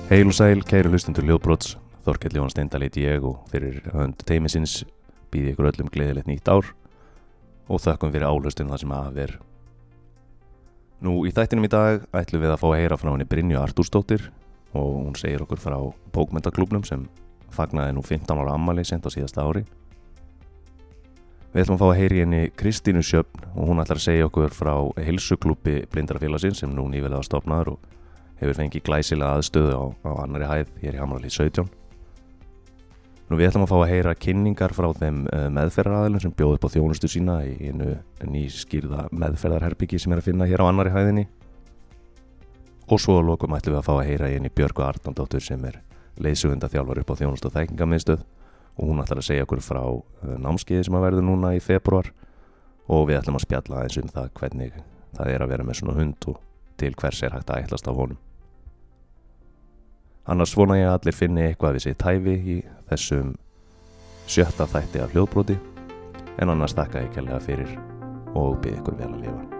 Heil og sæl, kæru hlustundur Hljóðbrots, Þorkell Jóhann Steindal heiti ég og fyrir hönd teymisins býð ég ykkur öllum gleðilegt nýtt ár og þökkum fyrir áhlustun það sem af er. Nú, í þættinum í dag ætlum við að fá að heyra frá henni Brynju Artúrsdóttir og hún segir okkur frá bókmenntaklúbbnum sem fagnaði nú 15 ára afmæli sent á síðasta ári. Við ætlum að fá að heyra í henni Kristínu Sjöfn og hún ætlar að segja okkur frá heilsuklúbbi Blindrafélagsins sem nú nýverið var stofnaður og hefur fengið glæsilega aðstöðu á annarri hæð hér í Hamrahlíð 17. Nú við ætlum að fá að heyra kynningar frá þeim meðferðaraðilum sem bjóða upp á þjónustu sína í einu nýskýrða meðferðarherbyggi sem er að finna hér á annarri hæðinni. Og svo að lokum ætlum við að fá að heyra í henni Björgu Arnardóttur sem er leiðsögundaþjálfari upp á þjónustu og þekkingarmiðstöð og hún ætlar að segja okkur frá námskeiði sem að verður núna í febrúar og við ætlum að spjalla aðeins um það hvernig það er að vera með svona hund og til hvers er hægt að ætlast á honum. Annars vona ég að allir finni eitthvað við sitt hæfi í þessum 7. þætti af Hljóðbroti en annars þakka ég kærlega fyrir og bið ykkur vel að lifa.